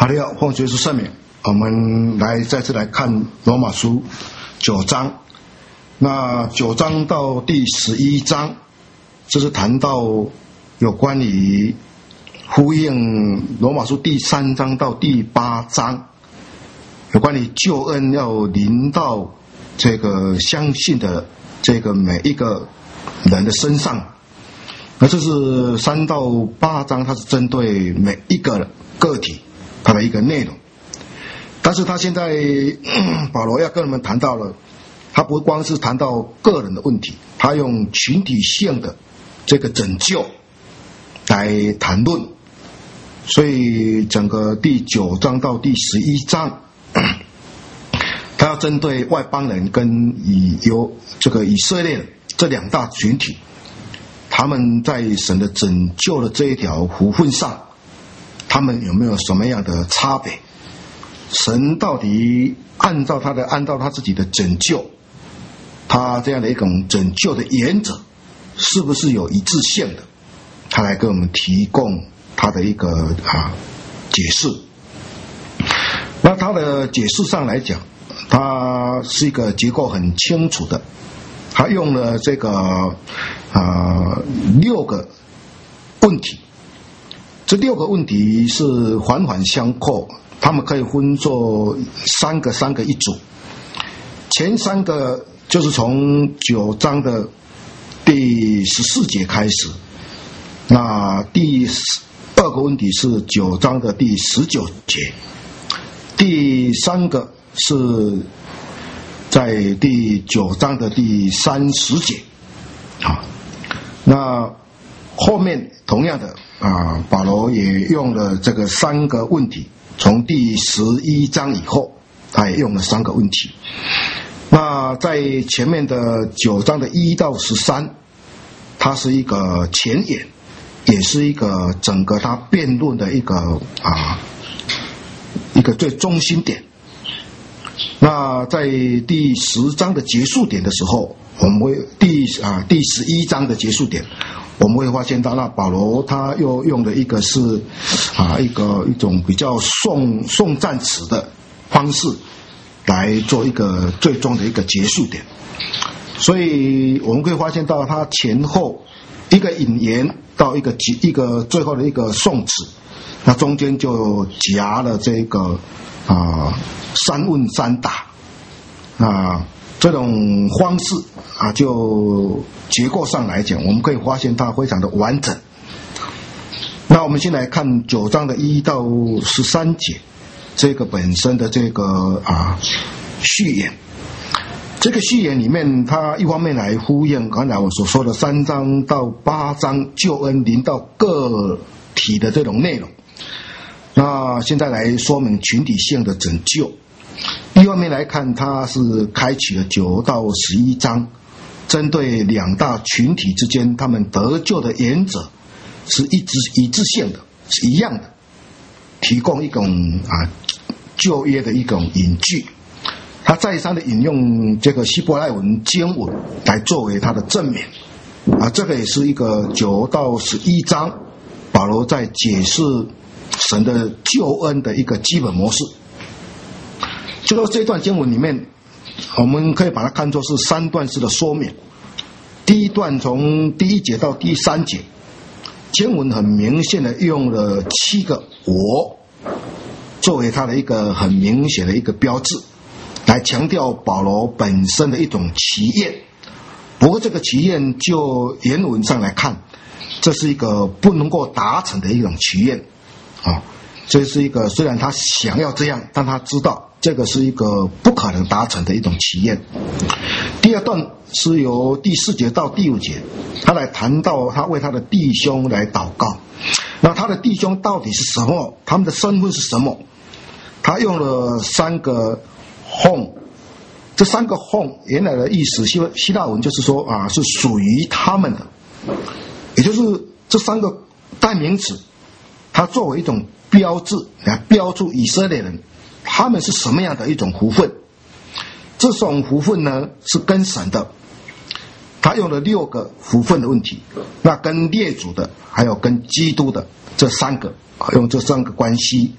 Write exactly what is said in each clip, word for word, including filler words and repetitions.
好的，奉主耶稣圣名，我们来再次来看罗马书九章。那九章到第十一章，这是谈到有关于呼应罗马书第三章到第八章，有关于救恩要临到这个相信的这个每一个人的身上。那这是三到八章，它是针对每一个个体它的一个内容。但是他现在保罗要跟我们谈到了，他不光是谈到个人的问题，他用群体性的这个拯救来谈论。所以整个第九章到第十一章，他要针对外邦人跟以有这个以色列这两大群体，他们在神的拯救的这一条福分上，他们有没有什么样的差别？神到底按照他的按照他自己的拯救，他这样的一种拯救的原则，是不是有一致性的？他来给我们提供他的一个啊解释。那他的解释上来讲，他是一个结构很清楚的，他用了这个啊六个问题，这六个问题是环环相扣，他们可以分作三个三个一组。前三个就是从九章的第十四节开始，那第二个问题是九章的第十九节，第三个是在第九章的第三十节。好，那后面同样的啊，保罗也用了这个三个问题，从第十一章以后，他也用了三个问题。那在前面的九章的一到十三，它是一个前言，也是一个整个他辩论的一个啊一个最中心点。那在第十章的结束点的时候，我们会第啊第十一章的结束点，我们会发现到那保罗他又用的一个是啊一个一种比较颂颂赞词的方式来做一个最终的一个结束点。所以我们可以发现到他前后一个引言到一个一个最后的一个颂词，那中间就夹了这个啊三问三答啊这种方式啊，就结构上来讲，我们可以发现它非常的完整。那我们先来看九章的一到十三节，这个本身的这个啊序言。这个序言里面，它一方面来呼应刚才我所说的三章到八章救恩临到个体的这种内容。那现在来说明群体性的拯救。一方面来看，它是开启了九到十一章，针对两大群体之间他们得救的原则是一致一致性的，是一样的，提供一种啊旧约的一种引据。他再三的引用这个希伯来文经文来作为他的证明啊，这个也是一个九到十一章保罗在解释神的救恩的一个基本模式。就说这段经文里面，我们可以把它看作是三段式的说明。第一段从第一节到第三节，经文很明显的用了七个我作为它的一个很明显的一个标志，来强调保罗本身的一种祈愿。不过这个祈愿就原文上来看，这是一个不能够达成的一种祈愿啊，这是一个虽然他想要这样，但他知道这个是一个不可能达成的一种祈愿。第二段是由第四节到第五节，他来谈到他为他的弟兄来祷告。那他的弟兄到底是什么？他们的身份是什么？他用了三个 home， 这三个 home 原来的意思，希希腊文就是说啊，是属于他们的，也就是这三个代名词，它作为一种标志来标注以色列人他们是什么样的一种福分。这种福分呢是跟神的，他用了六个福分的问题，那跟列祖的还有跟基督的这三个，用这三个关系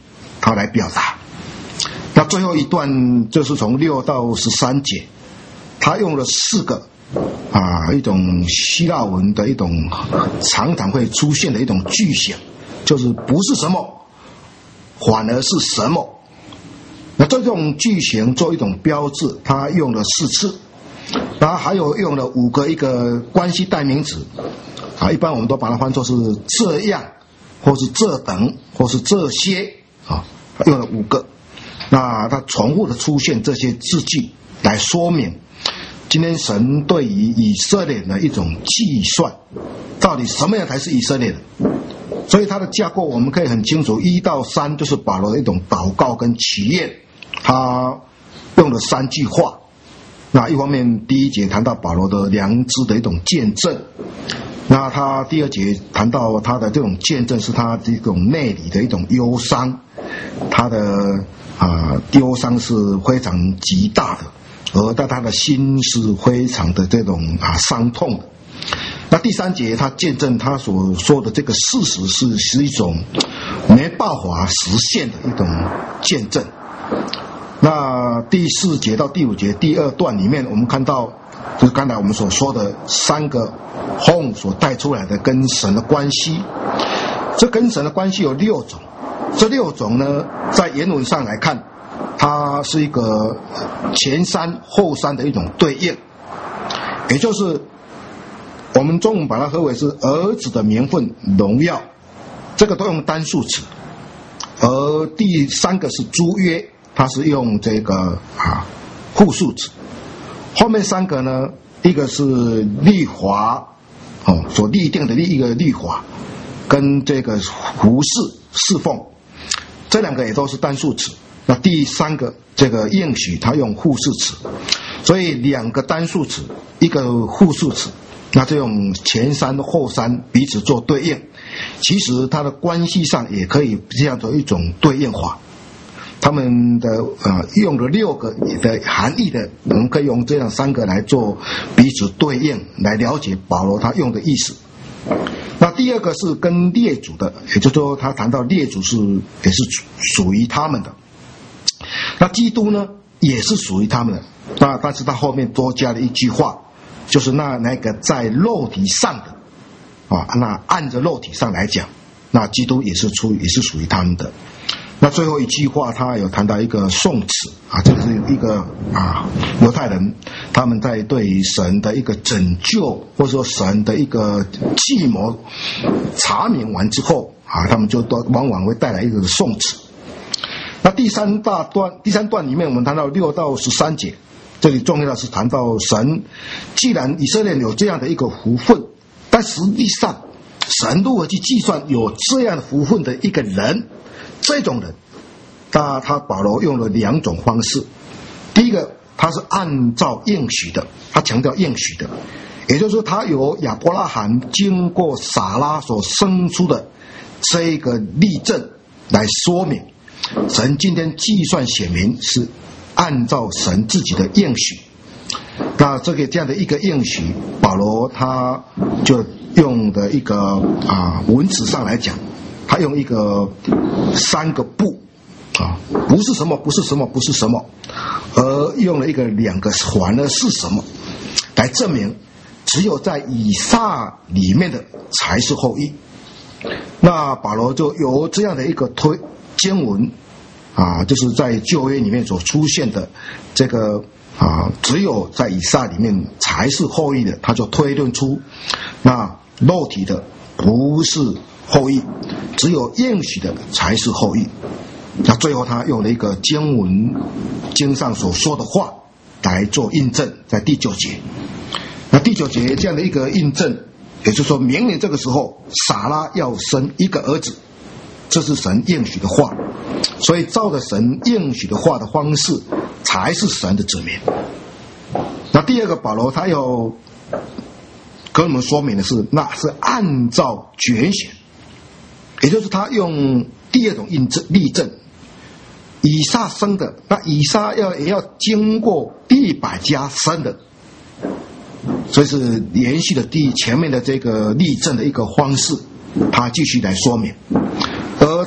他来表达。那最后一段就是从六到十三节，他用了四个啊一种希腊文的一种常常会出现的一种句型，就是不是什么，反而是什么。那这种句型做一种标志，他用了四次，然后还有用了五个一个关系代名词啊，一般我们都把它翻作是这样，或是这等，或是这些啊，用了五个。那他重复的出现这些字句来说明今天神对于以色列的一种计算，到底什么样才是以色列的。所以它的架构我们可以很清楚，一到三就是保罗的一种祷告跟祈愿，他用了三句话。那一方面第一节谈到保罗的良知的一种见证，那他第二节谈到他的这种见证是他这种内里的一种忧伤，他的啊忧伤是非常极大的，而但他的心是非常的这种啊伤痛的。那第三节他见证他所说的这个事实是是一种没办法实现的一种见证。那第四节到第五节第二段里面，我们看到就是刚才我们所说的三个 home 所带出来的跟神的关系。这跟神的关系有六种，这六种呢在原文上来看，它是一个前三后三的一种对应，也就是我们中文把它合为是儿子的名分荣耀，这个都用单数词。而第三个是租约，它是用这个啊复数词。后面三个呢，一个是律法哦所立定的一个律法，跟这个服侍侍奉，这两个也都是单数词。那第三个这个应许，它用复数词，所以两个单数词，一个复数词，那就用前三后三彼此做对应。其实它的关系上也可以这样做一种对应法。他们的呃用了六个的含义的，我们可以用这样三个来做彼此对应，来了解保罗他用的意思。那第二个是跟列祖的，也就是说他谈到列祖是也是属于他们的。那基督呢也是属于他们的，那但是他后面多加了一句话，就是那那个在肉体上的啊，那按着肉体上来讲，那基督也是出也是属于他们的。那最后一句话他有谈到一个颂词啊，这是一个啊犹太人他们在对神的一个拯救或者说神的一个计谋查明完之后啊，他们就都往往会带来一个颂词。那第三大段第三段里面我们谈到六到十三节，这里重要的是谈到神既然以色列有这样的一个福分，但实际上神如何去计算有这样的福分的一个人，这种人他他保罗用了两种方式。第一个他是按照应许的，他强调应许的，也就是说他由亚伯拉罕经过撒拉所生出的这个例证来说明神今天计算显明是按照神自己的应许。那这个这样的一个应许，保罗他就用的一个啊文词上来讲，他用一个三个不啊，不是什么不是什么不是什么，而用了一个两个反而是什么，来证明只有在以撒里面的才是后裔。那保罗就由这样的一个推经文啊，就是在旧约里面所出现的这个啊，只有在以撒里面才是后裔的，他就推论出那肉体的不是后裔，只有应许的才是后裔。那最后他用了一个经文经上所说的话来做印证，在第九节。那第九节这样的一个印证，也就是说明年这个时候撒拉要生一个儿子，这是神应许的话，所以照着神应许的话的方式才是神的子民。那第二个保罗他有跟我们说明的是，那是按照拣选，也就是他用第二种印证例证，以撒生的，那以撒要也要经过一百家生的，所以是延续了第前面的这个例证的一个方式，他继续来说明。而他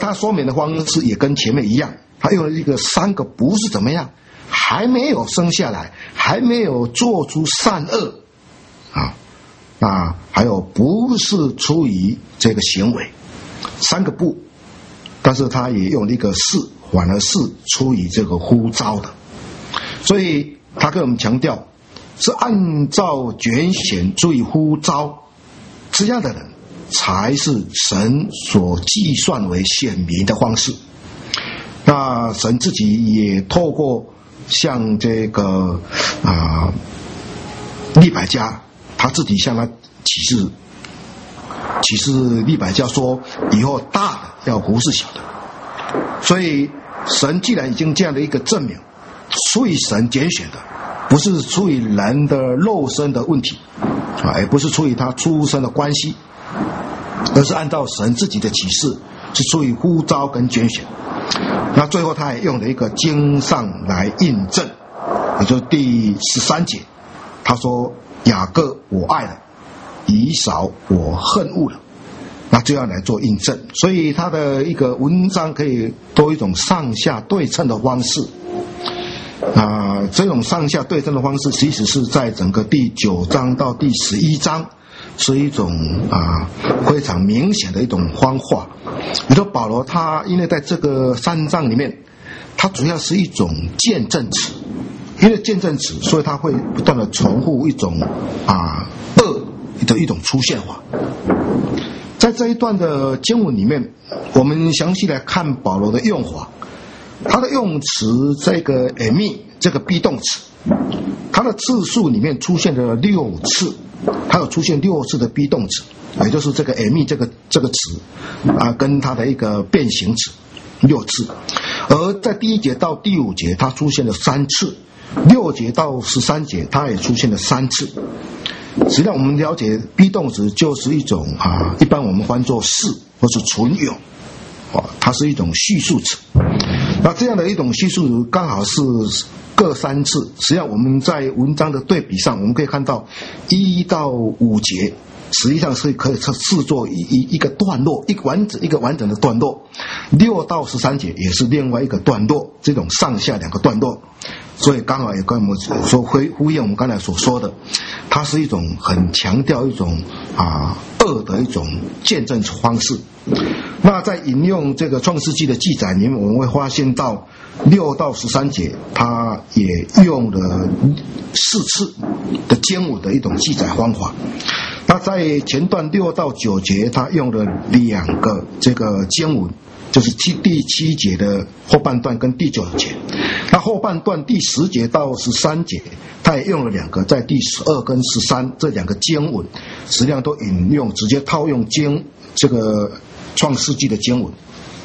他说明的方式也跟前面一样，他用了一个三个不是怎么样，还没有生下来，还没有做出善恶啊，啊，还有不是出于这个行为，三个不，但是他也用了一个是，反而是出于这个呼召的，所以他跟我们强调是按照拣选出于呼召，这样的人才是神所计算为显明的方式。那神自己也透过像这个啊利百加，他自己向他启示，启示利百加说，以后大的要服侍小的。所以神既然已经这样的一个证明，出于神拣选的，不是出于人的肉身的问题啊，也不是出于他出生的关系，而是按照神自己的启示，是出于呼召跟拣选。那最后他也用了一个经上来印证，也就是第十三节，他说雅各我爱了，以扫我恨恶了，那这样来做印证。所以他的一个文章可以多一种上下对称的方式啊、呃，这种上下对称的方式其实是在整个第九章到第十一章是一种啊非常明显的一种方法。你说保罗他因为在这个三章里面，他主要是一种见证词，因为见证词，所以他会不断的重复一种啊恶的一种出现法。在这一段的经文里面，我们详细来看保罗的用法，他的用词这个 emi 这个 be 动词，它的次数里面出现了六次，它有出现六次的 be 动词，也就是这个 emi 这个这个词啊，跟它的一个变形词六次。而在第一节到第五节它出现了三次，六节到十三节它也出现了三次。实际上我们了解 be 动词就是一种啊，一般我们翻作是或是存有，它是一种叙述词。那这样的一种叙述刚好是各三次。实际上我们在文章的对比上，我们可以看到一到五节实际上是可以视作一一一个段落，一个完整一个完整的段落。六到十三节也是另外一个段落，这种上下两个段落。所以刚好也跟我们说呼应我们刚才所说的，它是一种很强调一种啊恶的一种见证方式。那在引用这个创世纪的记载里面，我们会发现到六到十三节它也用了四次的经文的一种记载方法。那在前段六到九节它用了两个这个经文，就是第七节的后半段跟第九节。那后半段第十节到十三节他也用了两个，在第十二跟十三这两个经文实际上都引用直接套用经这个创世纪的经文。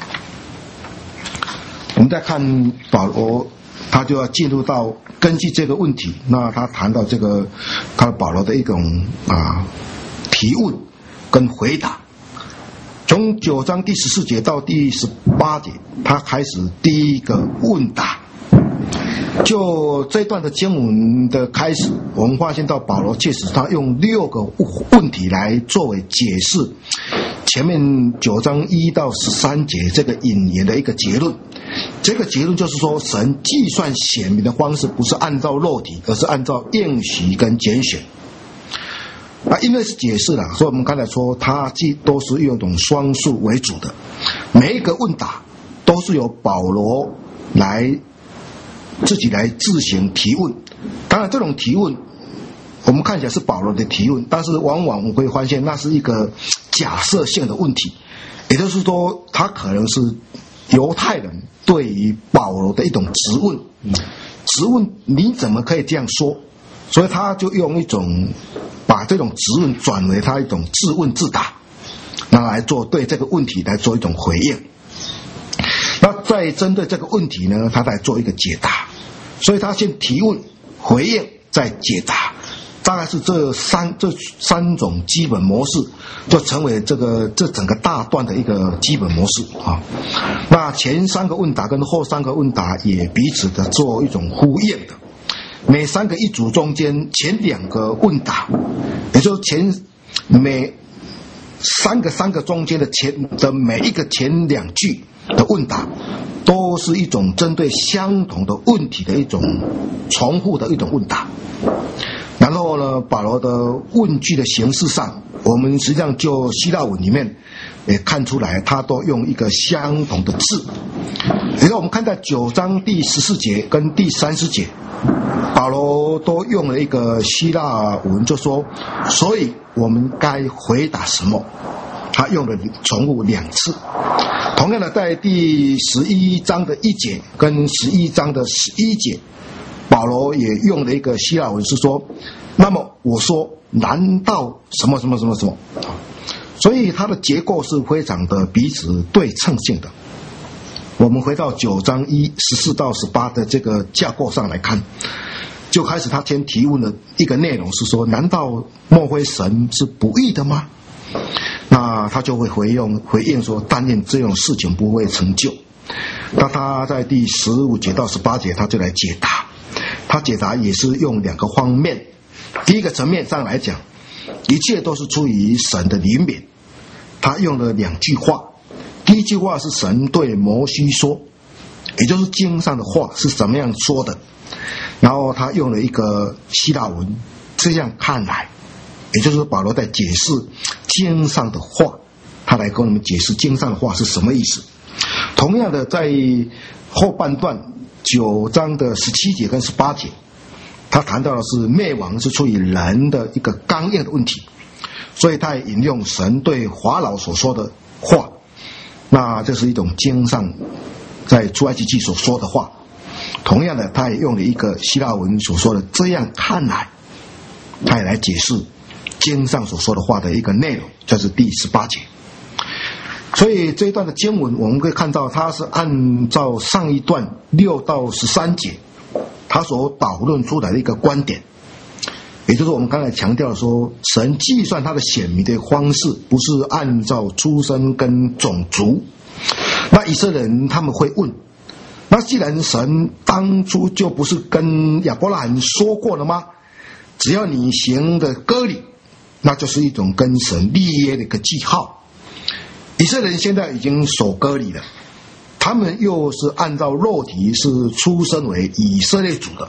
我们再看保罗，他就要进入到根据这个问题，那他谈到这个他保罗的一种啊提问跟回答。从九章第十四节到第十八节，他开始第一个问答。就这段的经文的开始，我们发现到保罗确实他用六个问题来作为解释前面九章一到十三节这个引言的一个结论。这个结论就是说，神计算显明的方式不是按照肉体，而是按照应许跟拣选。啊，因为是解释了，所以我们刚才说它既都是用一种双数为主的，每一个问答都是由保罗来自己来自行提问。当然这种提问我们看起来是保罗的提问，但是往往我们会发现那是一个假设性的问题，也就是说他可能是犹太人对于保罗的一种质问，质问你怎么可以这样说，所以他就用一种把这种质问转为他一种自问自答，那来做对这个问题来做一种回应。那再针对这个问题呢，他来做一个解答。所以他先提问、回应，再解答，大概是这三这三种基本模式，就成为这个这整个大段的一个基本模式啊。那前三个问答跟后三个问答也彼此的做一种呼应的。每三个一组中间前两个问答，也就是前每三个三个中间的前的每一个前两句的问答，都是一种针对相同的问题的一种重复的一种问答。然后呢，保罗的问句的形式上，我们实际上就希腊文里面也看出来，他都用一个相同的字。比如我们看到九章第十四节跟第三十节，保罗都用了一个希腊文，就说，所以我们该回答什么？他用了重复两次。同样的，在第十一章的一节跟十一章的十一节，保罗也用了一个希腊文，是说，那么我说，难道什么什么什么什么？所以它的结构是非常的彼此对称性的。我们回到九章一十四到十八的这个架构上来看，就开始他先提问的一个内容是说，难道莫非神是不义的吗？那他就会回应回应说，但愿这种事情不会成就。那他在第十五节到十八节他就来解答，他解答也是用两个方面。第一个层面上来讲，一切都是出于神的怜悯。他用了两句话，第一句话是神对摩西说，也就是经上的话是怎么样说的，然后他用了一个希腊文，这样看来，也就是保罗在解释经上的话，他来跟我们解释经上的话是什么意思。同样的，在后半段九章的十七节跟十八节，他谈到的是灭亡是出于人的一个刚硬的问题，所以他也引用神对法老所说的话，那这是一种经上在出埃及记所说的话。同样的，他也用了一个希腊文所说的这样看来，他也来解释经上所说的话的一个内容，这是第十八节。所以这一段的经文我们可以看到，它是按照上一段六到十三节他所导论出来的一个观点，也就是我们刚才强调说，神计算他的显明的方式不是按照出身跟种族。那以色列人他们会问，那既然神当初就不是跟亚伯拉罕说过了吗？只要你行的割礼，那就是一种跟神立约的一个记号。以色列人现在已经守割礼了，他们又是按照肉体是出生为以色列族的。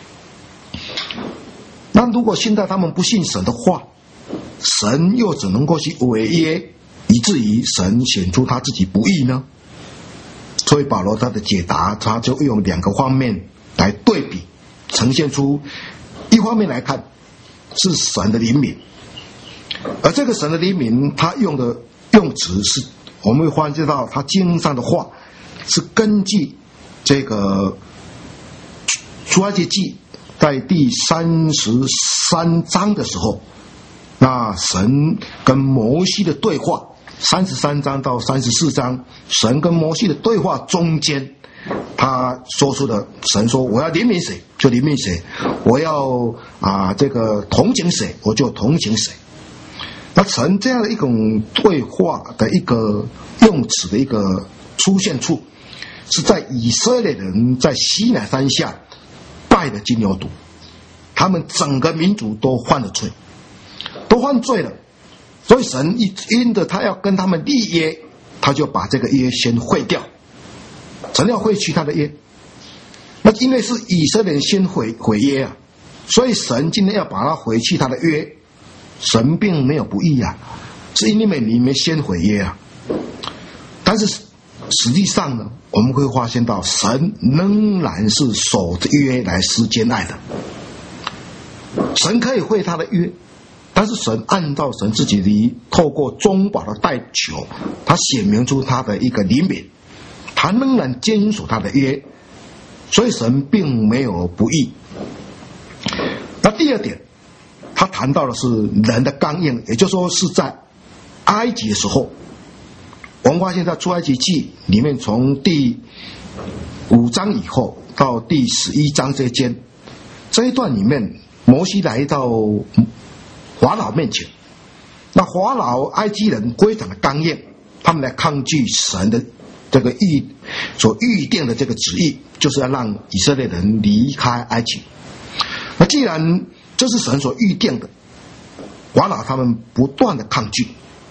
那如果现在他们不信神的话，神又只能够去违约，以至于神显出他自己不义呢？所以保罗他的解答，他就用两个方面来对比，呈现出一方面来看是神的怜悯，而这个神的怜悯他用的用词是，我们会发现到他经上的话是根据这个出埃及记在第三十三章的时候，那神跟摩西的对话，三十三章到三十四章，神跟摩西的对话中间，他说出的，神说我要怜悯谁就怜悯谁，我要啊这个同情谁我就同情谁。那神这样的一种对话的一个用词的一个出现处，是在以色列人在西乃山下拜的金牛犊，他们整个民族都犯了罪，都犯罪了，所以神一因着他要跟他们立约，他就把这个约先废掉，神要废去他的约。那因为是以色列人先毁毁约啊，所以神今天要把他毁去他的约。神并没有不义啊，是因为你们先毁约啊。但是实际上呢，我们会发现到神仍然是守着约来施坚爱的。神可以废他的约，但是神按照神自己的透过中保的代求，他显明出他的一个怜悯，他仍然坚守他的约，所以神并没有不义。那第二点，他谈到的是人的刚硬，也就是说是在埃及的时候，我们发现在出埃及记里面，从第五章以后到第十一章之间，这一段里面，摩西来到法老面前，那法老埃及人非常的刚硬，他们来抗拒神的这个预所预定的这个旨意，就是要让以色列人离开埃及。那既然这是神所预定的，法老他们不断的抗拒，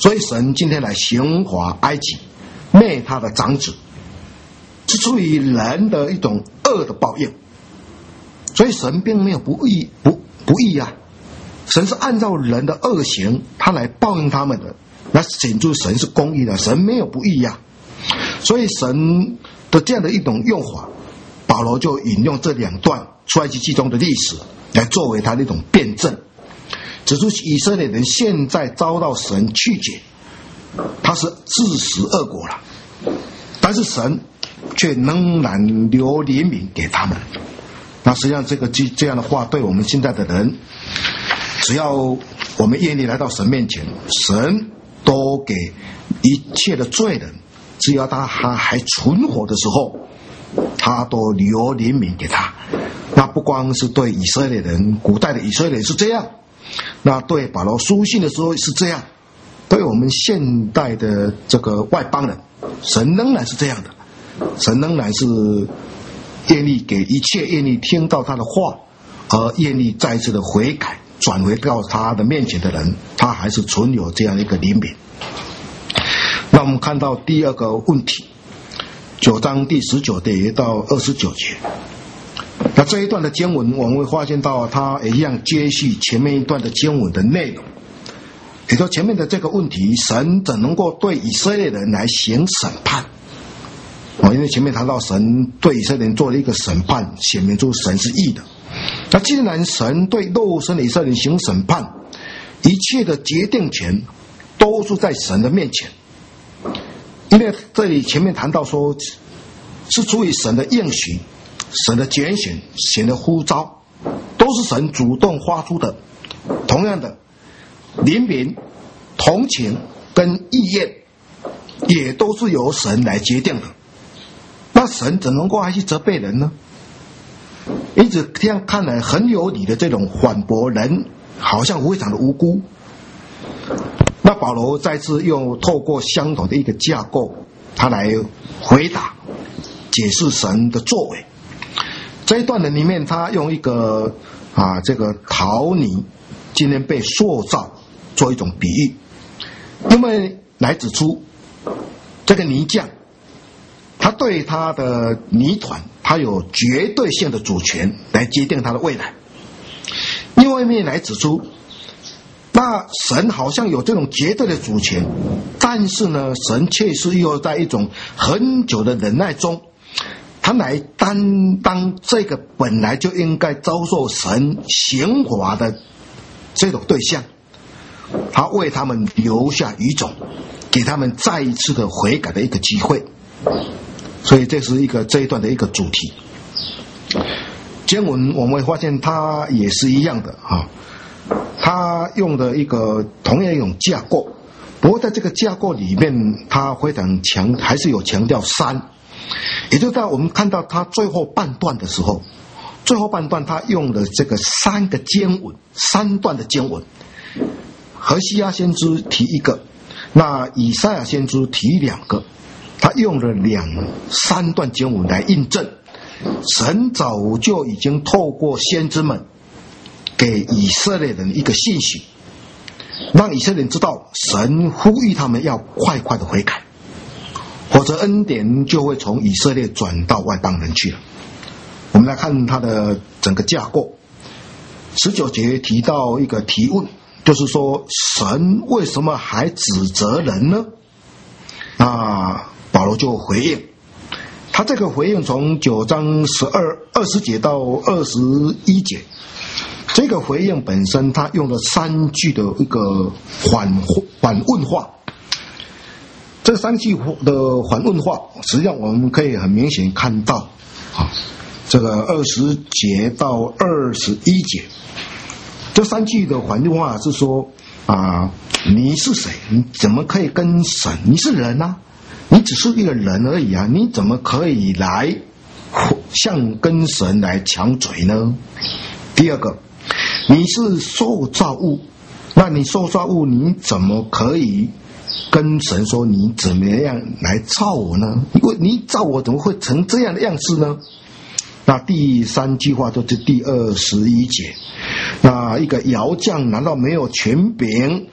所以神今天来刑罚埃及，灭他的长子，是出于人的一种恶的报应。所以神并没有不义不不义啊，神是按照人的恶行，他来报应他们的。那显出神是公义的，神没有不义呀、啊。所以神的这样的一种用法，保罗就引用这两段出埃及记中的历史来作为他的一种辩证，指出以色列人现在遭到神拒绝，他是自食恶果了，但是神却仍然留怜悯给他们。那实际上这个这样的话，对我们现在的人，只要我们愿意来到神面前，神都给一切的罪人，只要他还还存活的时候，他都留怜悯给他。那不光是对以色列人，古代的以色列人是这样，那对保罗书信的时候是这样，对我们现代的这个外邦人，神仍然是这样的，神仍然是愿意给一切愿意听到他的话而愿意再次的悔改转回到他的面前的人，他还是存有这样一个怜悯。那我们看到第二个问题，九章第十九节到二十九节，那这一段的经文我们会发现到它也一样接续前面一段的经文的内容，也就前面的这个问题，神怎能够对以色列人来行审判？因为前面谈到神对以色列人做了一个审判，显明出神是义的。那既然神对肉身的以色列人行审判，一切的决定权都是在神的面前。因为这里前面谈到说，是出于神的应许、神的拣选、神的呼召，都是神主动发出的。同样的，怜悯、同情跟意愿，也都是由神来决定的。那神怎能够还去责备人呢？因此这样看来很有理的这种反驳人，好像非常的无辜。那保罗再次又透过相同的一个架构，他来回答解释神的作为。这一段的里面，他用一个啊这个陶泥今天被塑造做一种比喻，因为来指出这个泥匠，他对他的泥团，他有绝对性的主权来决定他的未来。另外一面来指出，那神好像有这种绝对的主权，但是呢，神却是又在一种很久的忍耐中，他来担当这个本来就应该遭受神刑罚的这种对象，他为他们留下余种，给他们再一次的悔改的一个机会。所以这是一个这一段的一个主题。经文我们会发现它也是一样的啊，它用的一个同样一种架构，不过在这个架构里面，它非常强，还是有强调三，也就是在我们看到它最后半段的时候，最后半段它用的这个三个经文，三段的经文，何西阿先知提一个，那以赛亚先知提两个，他用了两三段经文来印证，神早就已经透过先知们给以色列人一个信息，让以色列人知道神呼吁他们要快快的悔改，否则恩典就会从以色列转到外邦人去了。我们来看他的整个架构。十九节提到一个提问，就是说神为什么还指责人呢？那保罗就回应，他这个回应从九章十二二十节到二十一节，这个回应本身他用了三句的一个反反问话。这三句的反问话，实际上我们可以很明显看到啊，这个二十节到二十一节，这三句的反问话是说啊，你是谁？你怎么可以跟神？你是人啊，你只是一个人而已啊，你怎么可以来向跟神来抢嘴呢？第二个，你是受造物，那你受造物，你怎么可以跟神说你怎么样来造我呢？因为你造我怎么会成这样的样式呢？那第三句话就是第二十一节，那一个窑匠难道没有权柄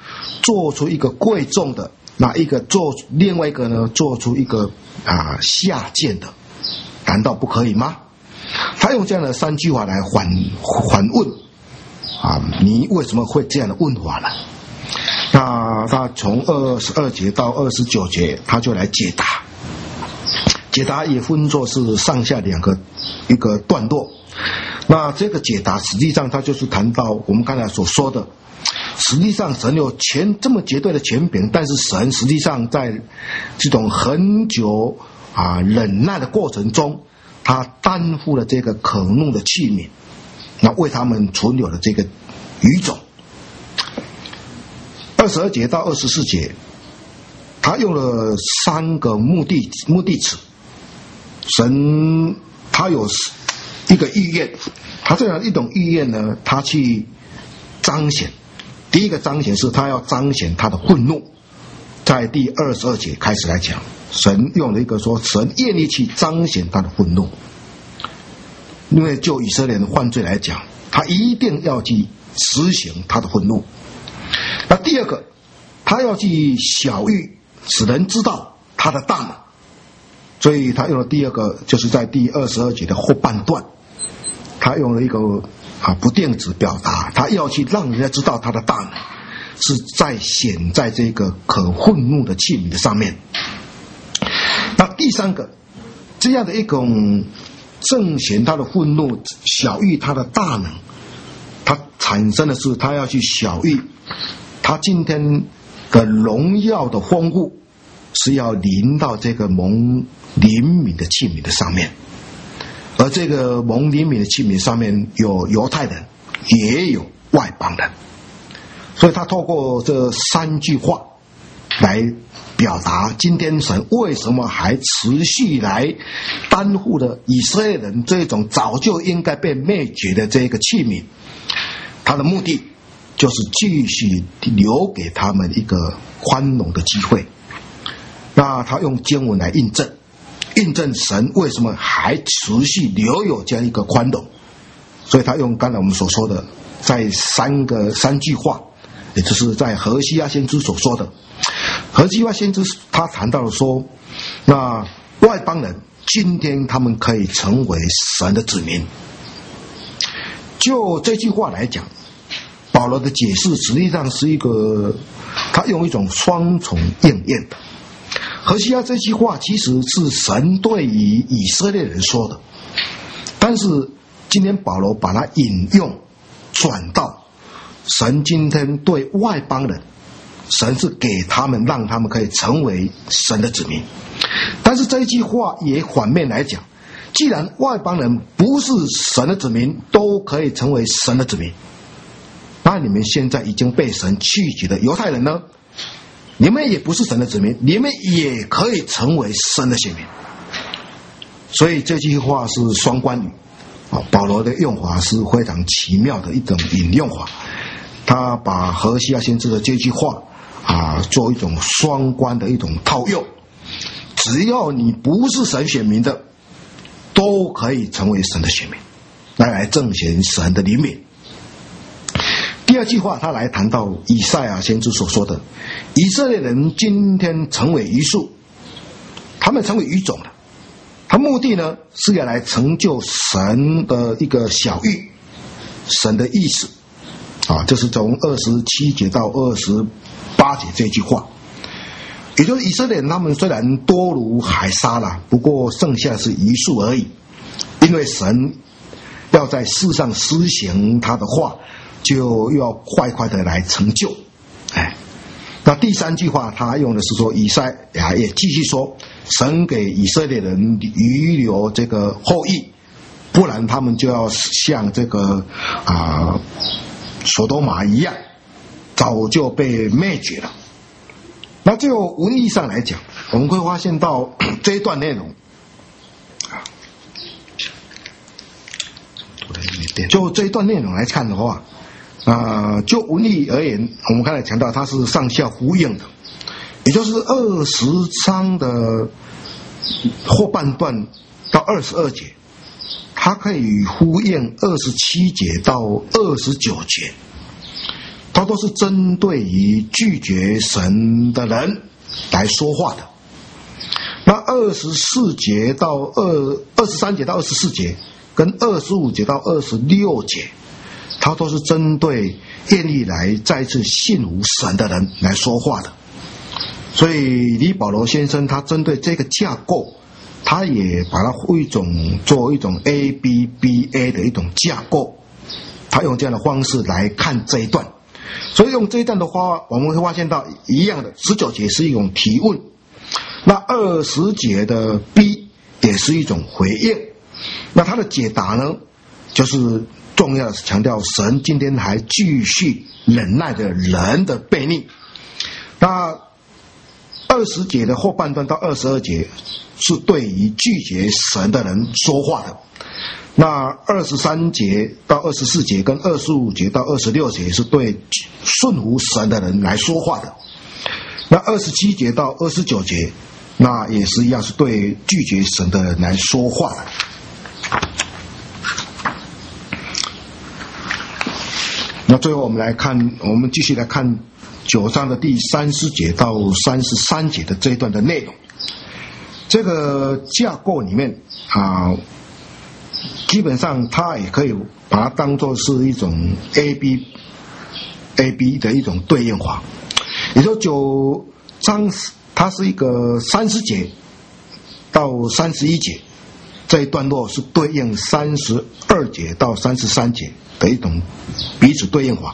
做出一个贵重的，那一个做另外一个呢做出一个啊下贱的，难道不可以吗？他用这样的三句话来反反问啊，你为什么会这样的问法呢？那他从二十二节到二十九节，他就来解答。解答也分作是上下两个一个段落。那这个解答实际上它就是谈到我们刚才所说的，实际上神有权这么绝对的权柄，但是神实际上在这种很久啊忍耐的过程中，他担负了这个可怒的器皿，那为他们存留了这个余种。二十二节到二十四节，他用了三个目的目的词。神他有一个意愿，他这样一种意愿呢，他去彰显。第一个彰显是他要彰显他的愤怒，在第二十二节开始来讲，神用了一个说，神愿意去彰显他的愤怒，因为就以色列人犯罪来讲，他一定要去实行他的愤怒。那第二个，他要去晓谕，使人知道他的大能。所以他用了第二个，就是在第二十二节的后半段，他用了一个啊不定词表达，他要去让人家知道他的大能是在显在这个可愤怒的器皿的上面。那第三个，这样的一种正显他的愤怒，晓谕他的大能，他产生的是他要去晓谕他今天的荣耀的丰富是要临到这个蒙怜悯的器皿的上面，而这个蒙怜悯的器皿上面有犹太人，也有外邦人，所以他透过这三句话来表达今天神为什么还持续来担负了以色列人这种早就应该被灭绝的这个器皿，他的目的就是继续留给他们一个宽容的机会。那他用经文来印证，印证神为什么还持续留有这样一个宽容。所以他用刚才我们所说的，在三个三句话，也就是在何西阿先知所说的。何西阿先知他谈到了说，那外邦人今天他们可以成为神的子民。就这句话来讲，保罗的解释实际上是一个，他用一种双重应验的。何西阿这句话其实是神对于以色列人说的，但是今天保罗把它引用转到神今天对外邦人，神是给他们让他们可以成为神的子民。但是这一句话也反面来讲，既然外邦人不是神的子民都可以成为神的子民，那你们现在已经被神弃绝的犹太人呢，你们也不是神的子民，你们也可以成为神的选民。所以这句话是双关语啊，保罗的用法是非常奇妙的一种引用法，他把何西阿先知的这句话啊做一种双关的一种套用，只要你不是神选民的，都可以成为神的选民，来来证显神的怜悯。第二句话他来谈到以赛亚先知所说的，以色列人今天成为余数，他们成为余种了，他目的呢是要来成就神的一个晓谕，神的意思啊，这是从二十七节到二十八节这句话，也就是以色列人他们虽然多如海沙了，不过剩下是余数而已，因为神要在世上施行他的话，就要快快的来成就。哎，那第三句话他用的是说，以赛亚也继续说，神给以色列人遗留这个后裔，不然他们就要像这个啊所多玛一样，早就被灭绝了。那就文意上来讲，我们会发现到这一段内容，就这一段内容来看的话，啊、呃，就文意而言，我们刚才强调它是上下呼应的，也就是二十章的后半段到二十二节，它可以呼应二十七节到二十九节。 它都是针对于拒绝神的人来说话的。那二十四节到二二十三节到二十四节，跟二十五节到二十六节，它都是针对愿意来再次信服神的人来说话的。所以李保罗先生他针对这个架构，他也把它一种做一种 A B B A 的一种架构，他用这样的方式来看这一段。所以用这一段的话，我们会发现到一样的，十九节是一种提问，那二十节的 B 也是一种回应。那他的解答呢，就是重要的是强调神今天还继续忍耐着人的悖逆。那二十节的后半段到二十二节是对于拒绝神的人说话的。那二十三节到二十四节跟二十五节到二十六节是对顺服神的人来说话的。那二十七节到二十九节，那也是一样是对拒绝神的人来说话的。那最后我们来看，我们继续来看九章的第三十节到三十三节的这一段的内容。这个架构里面啊，基本上它也可以把它当作是一种 A B A B 的一种对应法。也就九章它是一个三十节到三十一节，这一段落是对应三十二节到三十三节的一种彼此对应法。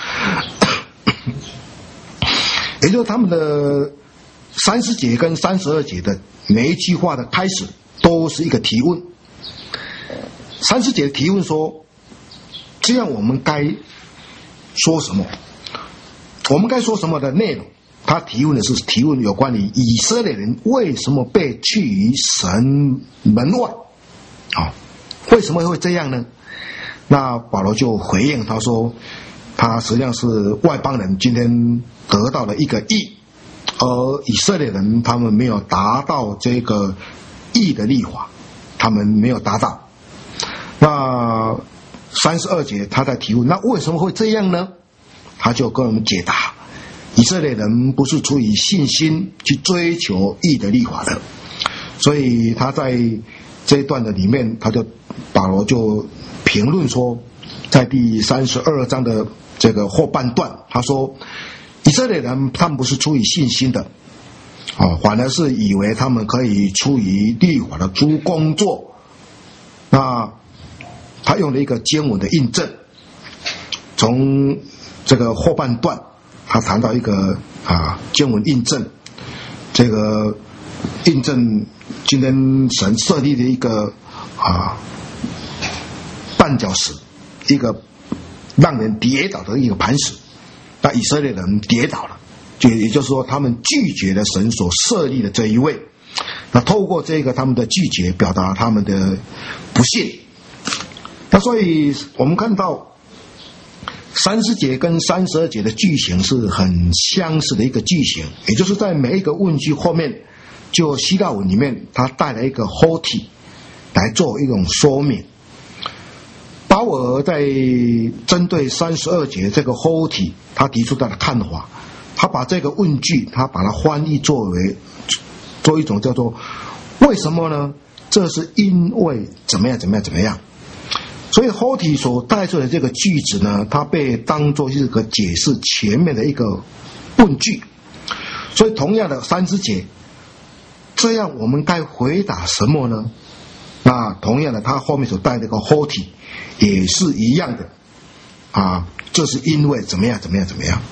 也就是他们的三十节跟三十二节的每一句话的开始都是一个提问。三十节的提问说，这样我们该说什么？我们该说什么的内容？他提问的是提问有关于以色列人为什么被拒于神门外啊？为什么会这样呢？那保罗就回应他说，他实际上是外邦人今天得到了一个义，而以色列人他们没有达到这个义的律法，他们没有达到。那三十二节他在提问，那为什么会这样呢？他就跟我们解答，以色列人不是出于信心去追求义的律法的。所以他在这一段的里面，他就保罗就评论说，在第三十二章的这个后半段，他说以色列人他们不是出于信心的，哦，反而是以为他们可以出于律法的诸工作。那他用了一个经文的印证，从这个后半段他谈到一个啊经文印证，这个印证今天神设立的一个啊绊脚石，一个让人跌倒的一个磐石。那以色列人跌倒了，就也就是说他们拒绝了神所设立的这一位。那透过这个他们的拒绝，表达他们的不信。那所以我们看到三十节跟三十二节的句型是很相似的一个句型，也就是在每一个问句后面，就希腊文里面它带来一个 hoti 来做一种说明。保尔在针对三十二节这个 hoti 他提出他的看法，他把这个问句他把它翻译作为做一种叫做为什么呢？这是因为怎么样怎么样怎么样。所以 hoti 所带出的这个句子呢，它被当作是个解释前面的一个问句。所以同样的三十节，这样我们该回答什么呢？那同样的他后面所带的一个 hoti 也是一样的啊，这是因为怎么样怎么样怎么样。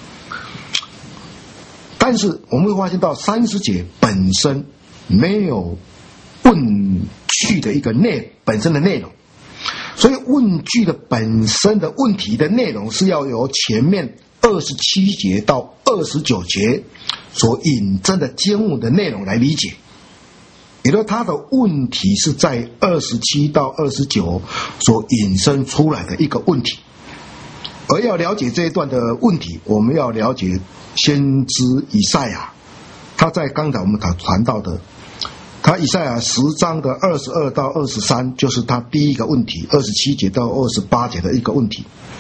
但是我们会发现到三十节本身没有问句的一个内本身的内容，所以问句的本身的问题的内容是要由前面二十七节到二十九节所引证的经文的内容来理解。也就是他的问题是在二十七到二十九所引申出来的一个问题。而要了解这一段的问题，我们要了解先知以赛亚，他在刚才我们谈到的，他以赛亚十章的二十二到二十三就是他第一个问题，二十七节到二十八节的一个问题。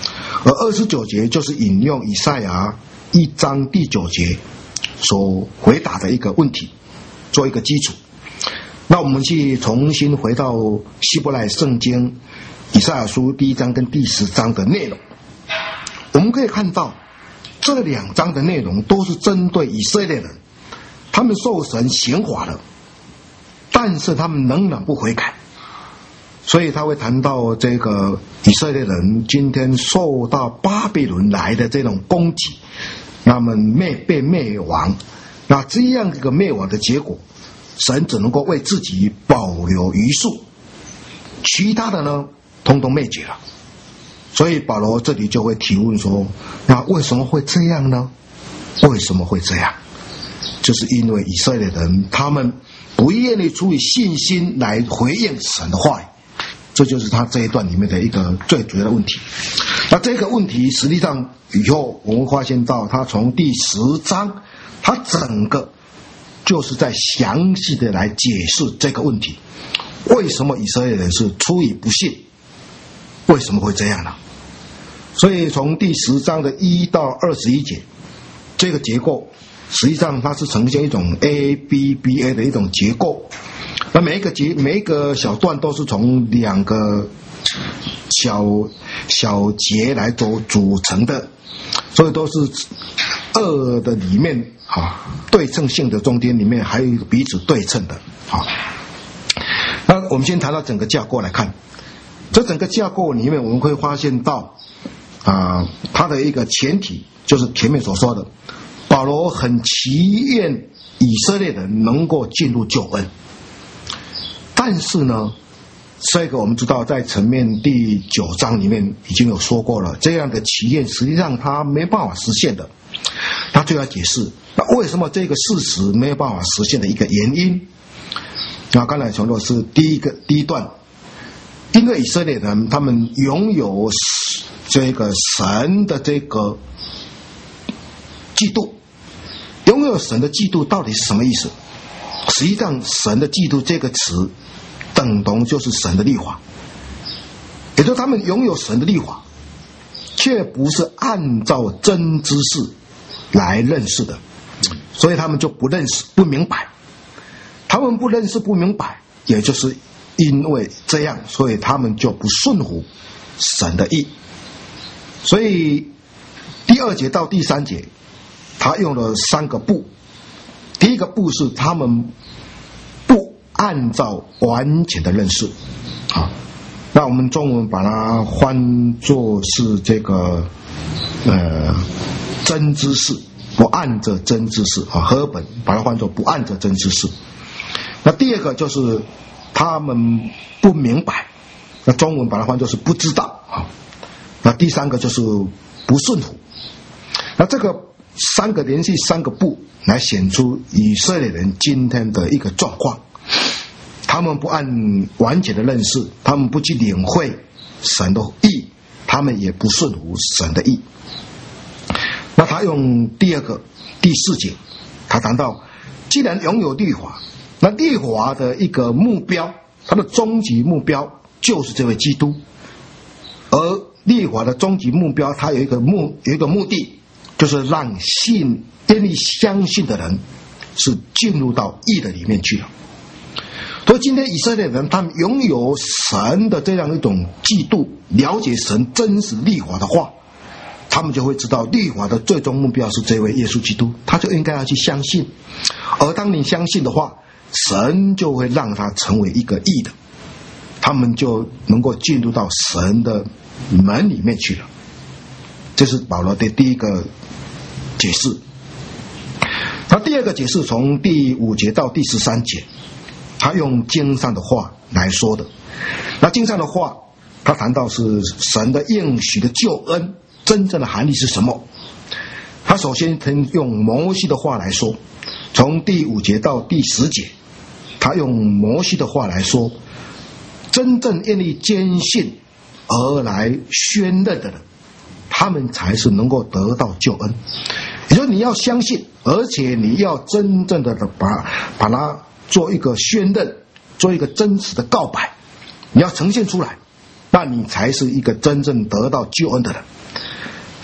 而二十九节就是引用以赛亚一章第九节所回答的一个问题，做一个基础。那我们去重新回到希伯来圣经以赛亚书第一章跟第十章的内容，我们可以看到这两章的内容都是针对以色列人，他们受神刑罚了，但是他们仍然不悔改，所以他会谈到这个以色列人今天受到巴比伦来的这种攻击，那么灭被灭亡，那这样一个灭亡的结果，神只能够为自己保留余数，其他的呢通通灭绝了。所以保罗这里就会提问说，那为什么会这样呢？为什么会这样？就是因为以色列人他们不愿意出于信心来回应神的话语，这就是他这一段里面的一个最主要的问题。那这个问题实际上以后我们发现到，他从第十章他整个就是在详细的来解释这个问题，为什么以色列人是出于不信，为什么会这样呢？所以从第十章的一到二十一节，这个结构实际上它是呈现一种 A B B A 的一种结构，那每一个节每一个小段都是从两个小小节来做组成的，所以都是二的里面啊对称性的中间里面还有一个彼此对称的啊。那我们先谈到整个架构来看，这整个架构里面我们会发现到啊，它的一个前提就是前面所说的，保罗很祈愿以色列人能够进入救恩，但是呢，这个我们知道在前面第九章里面已经有说过了，这样的祈愿实际上它没办法实现的，他就要解释那为什么这个事实没有办法实现的一个原因。那刚才讲的是第一个第一段，因为以色列人他们拥有这个神的这个嫉妒，拥有神的嫉妒到底是什么意思？实际上神的嫉妒这个词等同就是神的律法，也就是他们拥有神的律法，却不是按照真知识来认识的，所以他们就不认识不明白，他们不认识不明白，也就是因为这样，所以他们就不顺服神的意。所以第二节到第三节他用了三个不，第一个不是他们不按照完全的认识啊，那我们中文把它换作是这个呃真知识，不按着真知识啊，和本把它换作不按着真知识。那第二个就是他们不明白，那中文把它换作是不知道啊。那第三个就是不顺服。那这个三个连续三个不来显出以色列人今天的一个状况，他们不按完全的认识，他们不去领会神的意，他们也不顺服神的意。那他用第二个第四节，他谈到既然拥有律法，那律法的一个目标，它的终极目标就是这位基督，而律法的终极目标，它有一个目有一个目的，就是让信愿意相信的人是进入到义的里面去了。所以今天以色列人他们拥有神的这样一种嫉妒，了解神真实律法的话，他们就会知道律法的最终目标是这位耶稣基督，他就应该要去相信。而当你相信的话，神就会让他成为一个义的，他们就能够进入到神的门里面去了。这是保罗的第一个解释。他第二个解释从第五节到第十三节，他用经上的话来说的。那经上的话他谈到是神的应许的救恩真正的含义是什么。他首先用摩西的话来说，从第五节到第十节，他用摩西的话来说，真正愿意坚信而来宣认的人，他们才是能够得到救恩。也就是你要相信，而且你要真正的把把它做一个宣认，做一个真实的告白，你要呈现出来，那你才是一个真正得到救恩的人。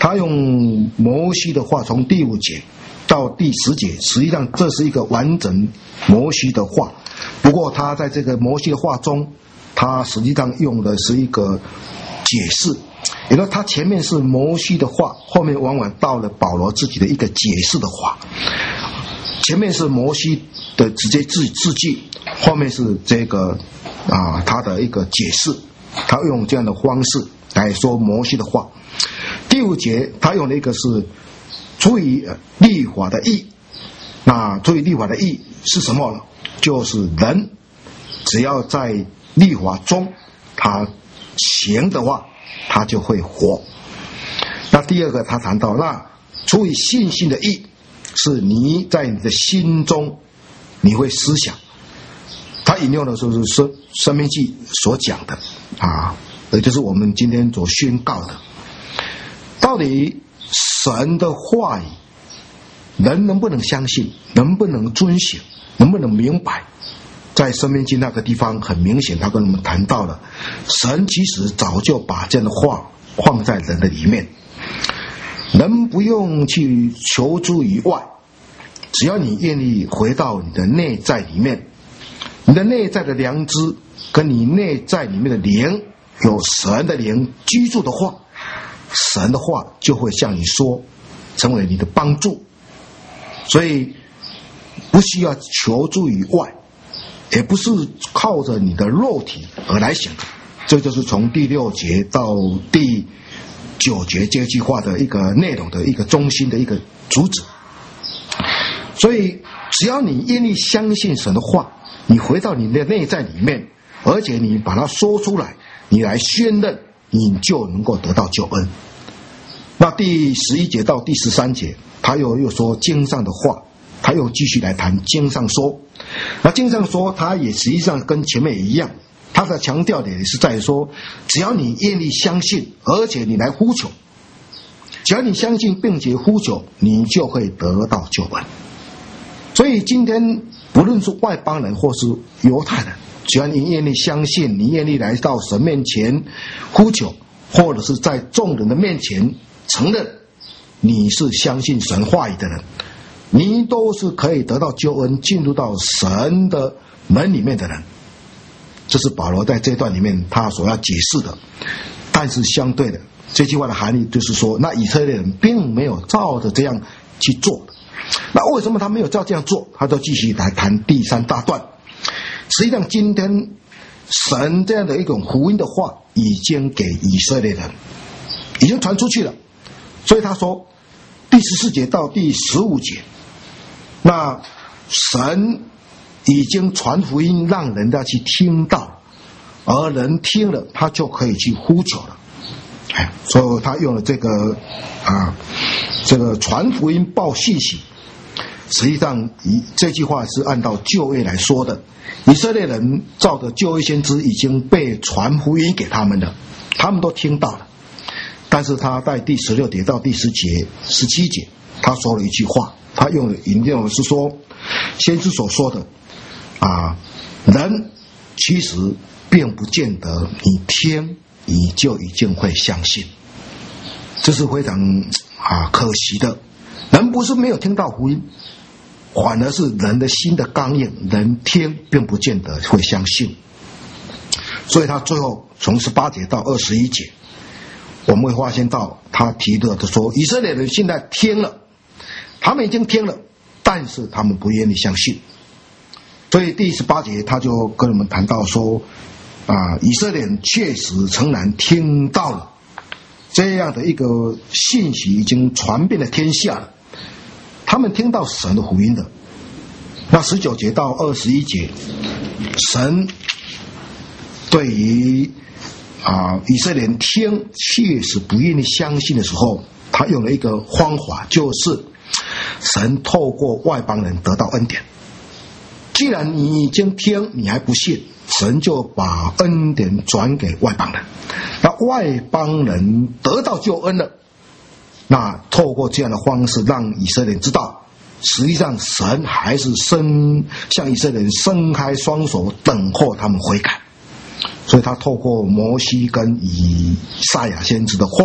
他用摩西的话，从第五节到第十节，实际上这是一个完整摩西的话。不过他在这个摩西的话中，他实际上用的是一个解释，也就是他前面是摩西的话，后面往往到了保罗自己的一个解释的话。前面是摩西的直接字字句，后面是这个啊他的一个解释，他用这样的方式来说摩西的话。第五节他用的一个是出于律法的义，那出于律法的义是什么呢？就是人只要在律法中他行的话，他就会活。那第二个他谈到，那出于信心的义是你在你的心中你会思想。他引用的时候是生生命记所讲的啊，也就是我们今天所宣告的。到底神的话语人能不能相信，能不能遵行，能不能明白？在生命记那个地方很明显，他跟我们谈到了神其实早就把这样的话放在人的里面，人不用去求诸于外，只要你愿意回到你的内在里面，你的内在的良知跟你内在里面的灵有神的灵居住的话，神的话就会向你说，成为你的帮助。所以不需要求助于外，也不是靠着你的肉体而来想。这就是从第六节到第九节这句话的一个内容的一个中心的一个主旨。所以只要你愿意相信神的话，你回到你的内在里面，而且你把它说出来，你来宣认，你就能够得到救恩。那第十一节到第十三节他又又说经上的话，他又继续来谈经上说。那经上说他也实际上跟前面也一样，他的强调点也是在于说，只要你愿意相信，而且你来呼求，只要你相信并且呼求，你就会得到救恩。所以今天不论是外邦人或是犹太人，只要你愿意相信，你愿意来到神面前呼求，或者是在众人的面前承认你是相信神话语的人，你都是可以得到救恩，进入到神的门里面的人。这是保罗在这段里面他所要解释的。但是相对的，这句话的含义就是说，那以色列人并没有照着这样去做的。那为什么他没有照这样做？他就继续来谈第三大段。实际上今天神这样的一种福音的话已经给以色列人已经传出去了。所以他说第十四节到第十五节，那神已经传福音让人家去听到，而人听了他就可以去呼求了。哎，所以他用了这个啊，这个传福音报信息。实际上以这句话是按照旧约来说的，以色列人照着旧约先知已经被传福音给他们了，他们都听到了。但是他在第十六节到第十节、十七节，他说了一句话，他用的引用的是说，先知所说的啊，人其实并不见得你听你就一定会相信，这是非常啊可惜的。人不是没有听到福音，反而是人的心的刚硬，人听并不见得会相信。所以他最后从十八节到二十一节，我们会发现到他提的说，以色列人现在听了，他们已经听了，但是他们不愿意相信。所以第十八节他就跟我们谈到说啊，以色列人确实诚然听到了这样的一个信息，已经传遍了天下了，他们听到神的福音的。那十九节到二十一节，神对于啊以色列人听确实不愿意相信的时候，他用了一个方法，就是神透过外邦人得到恩典。既然你已经听你还不信，神就把恩典转给外邦人，那外邦人得到救恩了，那透过这样的方式让以色列人知道，实际上神还是伸向以色列人伸开双手等候他们悔改。所以他透过摩西跟以赛亚先知的话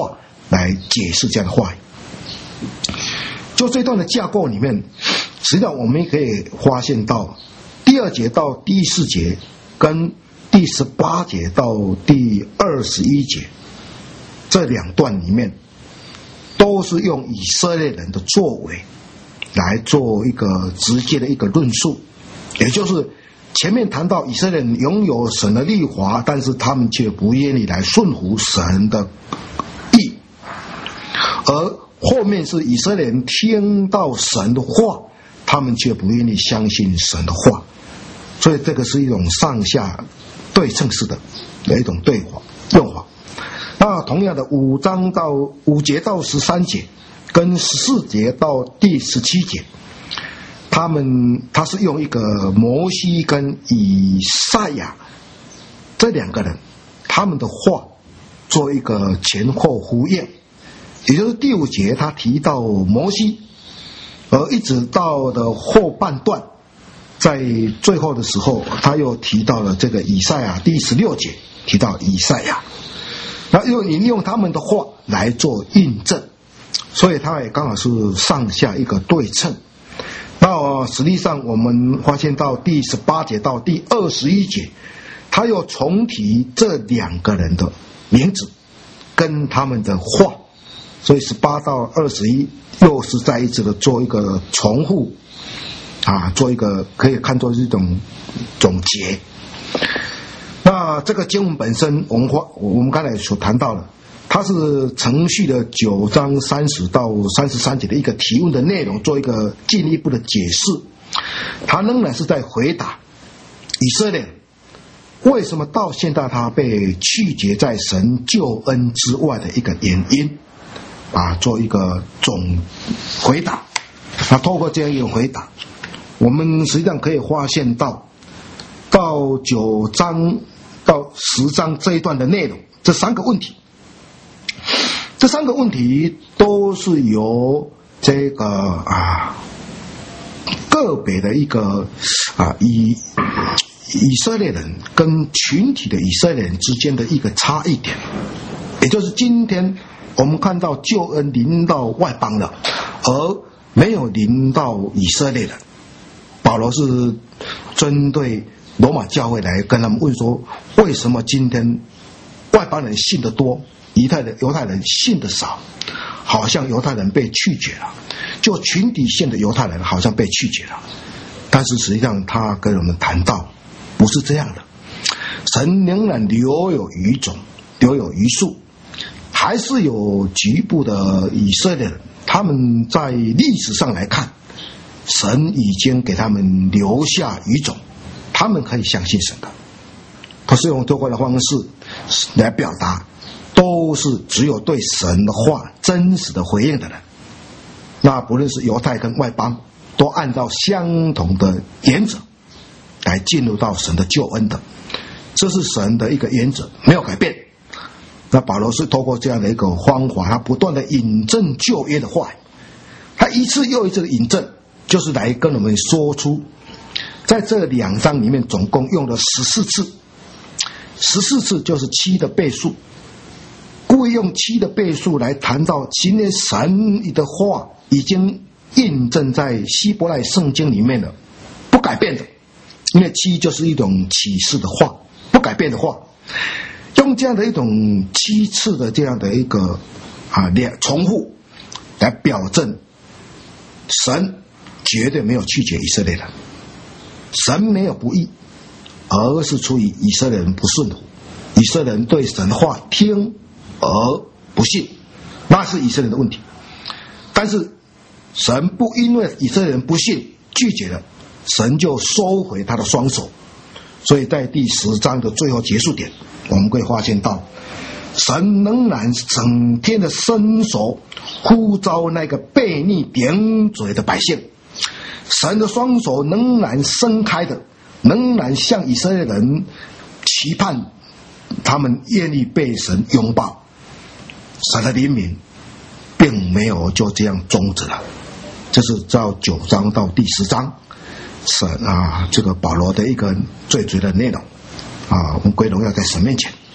来解释这样的话语。就这段的架构里面，实际上我们也可以发现到，第二节到第四节跟第十八节到第二十一节这两段里面，都是用以色列人的作为来做一个直接的一个论述，也就是前面谈到以色列人拥有神的律法，但是他们却不愿意来顺服神的意，而后面是以色列人听到神的话，他们却不愿意相信神的话，所以这个是一种上下对称式的的一种对话用法。那同样的五章到五节到十三节，跟十四节到第十七节，他们他是用一个摩西跟以赛亚这两个人他们的话做一个前后呼应。也就是第五节他提到摩西，而一直到的后半段，在最后的时候他又提到了这个以赛亚，第十六节提到以赛亚，然后又引用他们的话来做印证，所以他也刚好是上下一个对称。那实际上我们发现到第十八节到第二十一节，他又重提这两个人的名字跟他们的话，所以十八到二十一又是再一次的做一个重复啊，做一个可以看作是一种总结。那这个经文本身我们我们刚才所谈到的，它是程序的九章三十到三十三节的一个提问的内容，做一个进一步的解释。它仍然是在回答以色列为什么到现在他被拒绝在神救恩之外的一个原因啊，做一个总回答。那透过这样一个回答，我们实际上可以发现到到九章到十章这一段的内容，这三个问题，这三个问题都是由这个啊个别的一个啊以以色列人跟群体的以色列人之间的一个差异点，也就是今天我们看到救恩临到外邦了，而没有临到以色列人。保罗是针对罗马教会来跟他们问说，为什么今天外邦人信得多，犹太人犹太人信得少？好像犹太人被拒绝了，就群体性的犹太人好像被拒绝了。但是实际上他跟我们谈到不是这样的，神仍然留有余种，留有余数，还是有局部的以色列人，他们在历史上来看，神已经给他们留下余种，他们可以相信神的。可是用透过的方式来表达，都是只有对神的话真实的回应的人。那不论是犹太跟外邦，都按照相同的原则来进入到神的救恩的，这是神的一个原则，没有改变。那保罗是透过这样的一个方法，他不断的引证旧约的话，他一次又一次的引证，就是来跟我们说出，在这两章里面总共用了十四次，十四次就是七的倍数，故意用七的倍数来谈到今天神的话已经印证在希伯来圣经里面了，不改变的，因为七就是一种启示的话，不改变的话，用这样的一种七次的这样的一个啊重复来表证，神绝对没有拒绝以色列人，神没有不义，而是出于以色列人不顺服，以色列人对神的话听而不信，那是以色列人的问题。但是神不因为以色列人不信拒绝了，神就收回他的双手。所以在第十章的最后结束点，我们可以发现到，神仍然整天的伸手呼召那个悖逆顶嘴的百姓，神的双手仍然伸开的，仍然向以色列人期盼他们愿意被神拥抱。神的怜悯并没有就这样终止了，这是到九章到第十章神啊这个保罗的一个最主要的内容啊，我们归荣耀在神面前。